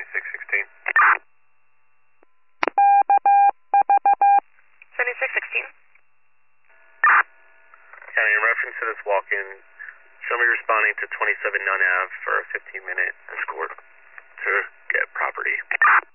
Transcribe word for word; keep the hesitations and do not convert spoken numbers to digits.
seventy-six sixteen. seventy-six sixteen. County, in reference to this walk-in, show me responding to twenty-seven Nunn Ave for a fifteen minute escort to get property.